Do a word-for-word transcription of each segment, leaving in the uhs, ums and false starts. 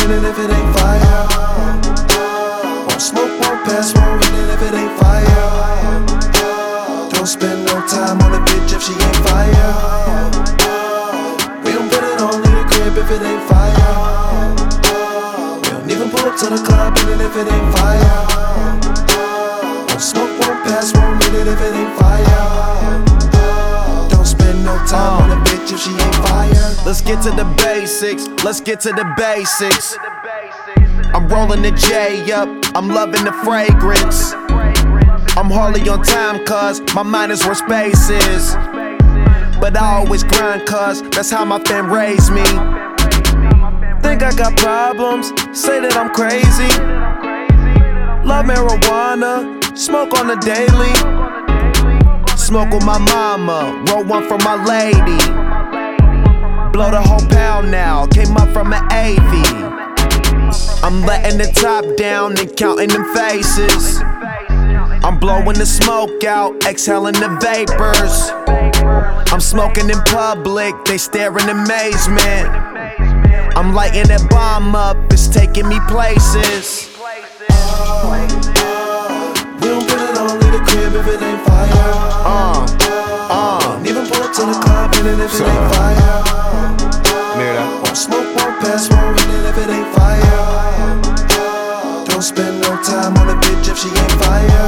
hit it if it ain't fire. Won't smoke, won't pass, won't hit it if it ain't fire. Don't spend no time on a bitch if she ain't fire. We don't put it on in the crib if it ain't fire. We don't even pull up to the club in it if it ain't fire. Won't smoke, won't pass, won't hit it if it ain't fire. Don't spend no time on a bitch if she ain't fire. Let's get to the basics, let's get to the basics. I'm rolling the J up, I'm loving the fragrance. I'm hardly on time cause my mind is where space is. But I always grind cause that's how my fam raised me. Think I got problems, say that I'm crazy. Love marijuana, smoke on the daily. Smoke with my mama, roll one for my lady. Blow the whole pound now, came up from an A V. I'm letting the top down and counting them faces. I'm blowing the smoke out, exhaling the vapors. I'm smoking in public, they stare in amazement. I'm lighting that bomb up, it's taking me places. We don't put it on in the crib if it ain't fire. Uh, uh. Don't even pull up to the club in it if it ain't fire. Won't smoke, won't pass, won't hit it if it ain't fire. Don't spend no time on a bitch if she ain't fire.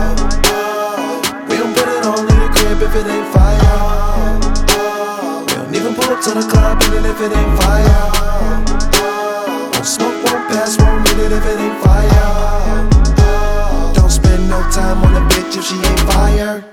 We don't put it on in the crib if it ain't fire. We don't even pull up to the club in it if it ain't fire. Won't smoke, won't pass, won't hit it if it ain't fire. Don't spend no time on a bitch if she ain't fire.